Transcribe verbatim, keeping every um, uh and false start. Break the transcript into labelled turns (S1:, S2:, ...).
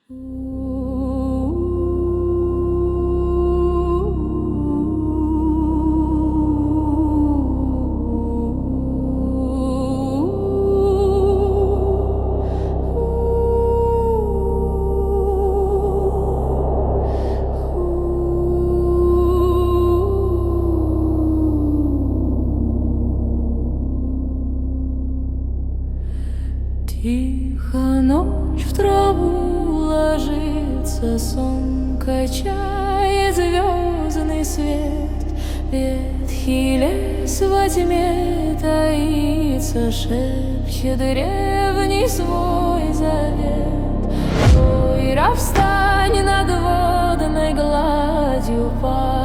S1: Тихо ночь в траву ложится, сон качает звездный свет. Ветхий лес во тьме таится, шепчет древний свой завет. Ойра, встань над водной гладью,